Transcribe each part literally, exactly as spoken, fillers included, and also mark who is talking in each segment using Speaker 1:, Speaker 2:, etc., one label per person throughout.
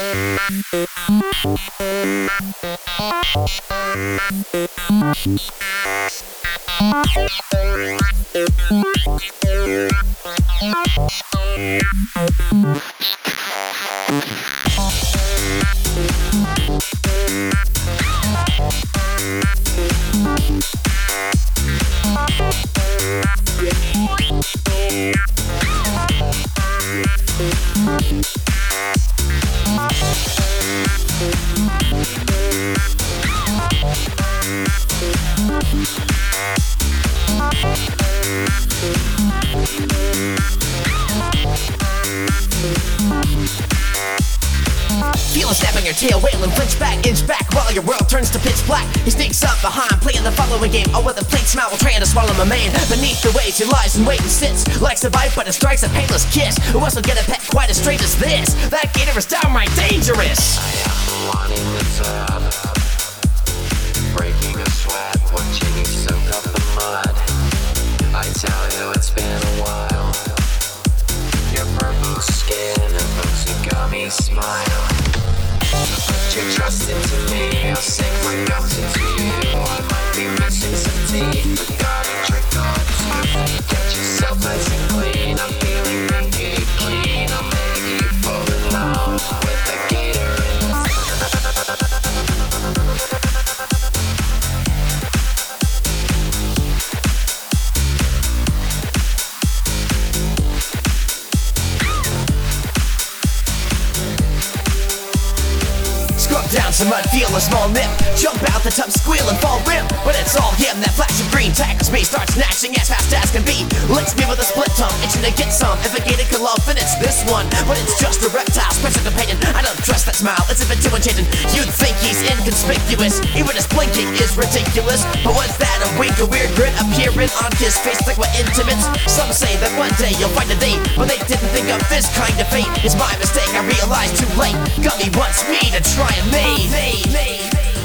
Speaker 1: Feel him snapping your tail, wailing, flinch back, inch back while your world turns to pitch black. He sneaks up behind, playing the following game. Oh, with a fake smile while trying to swallow my man. Beneath the waves, he lies and waits and sits. Likes to bite, but it strikes a painless kiss. Who else will get a pet quite as straight as this? That gator is downright dangerous.
Speaker 2: I am the one in the tub, breaking a sweat, watching you soak up the mud. I tell you it's been a while. Your purple skin evokes a gummy smile. Put your trust into me, I'll sink my guts into you. I might be missing some teeth, but got a trick or two. Get yourself nice and clean, I'm feeling naked clean. I'll make you fall in love with the gator in the
Speaker 1: Down some mud, feel a small nip. Jump out the tub, squeal and fall limp. But it's all him, that flash of green tackles me, starts snatching as fast as can be. Licks me with a split tongue, itching to get some. If a gator could love, then it's this one. But it's just a reptile, special companion. I don't trust that smile, it's a bit too enchanting. You'd think he's inconspicuous, even his blinking is ridiculous. But what's that, a wink, a weird grin appearing on his face like we're intimates? Some say that one day you'll find a date, but they didn't think of this kind of fate. It's my mistake, I realized too late. Gummy wants me to try and make They, they, they.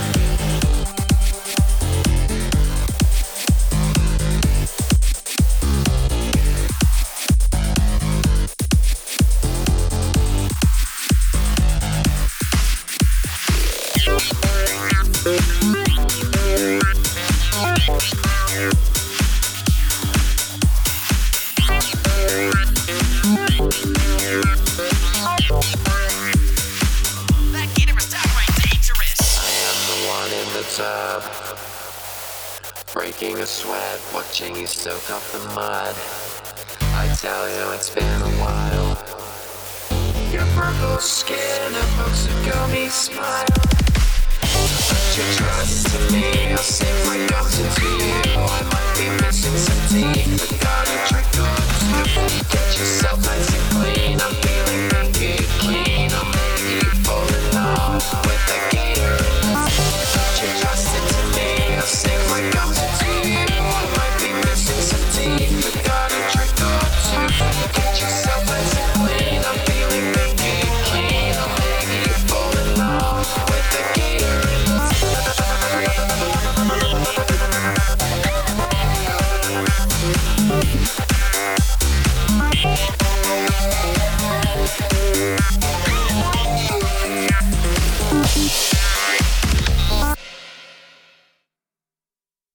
Speaker 2: Tub, breaking a sweat, watching you soak up the mud. I tell you it's been a while. Your purple skin evokes a gummy smile. Put your trust in me, I'll sink my guts into you. I might be missing some teeth, but got a trick or two. Get yourself nice and clean, I'm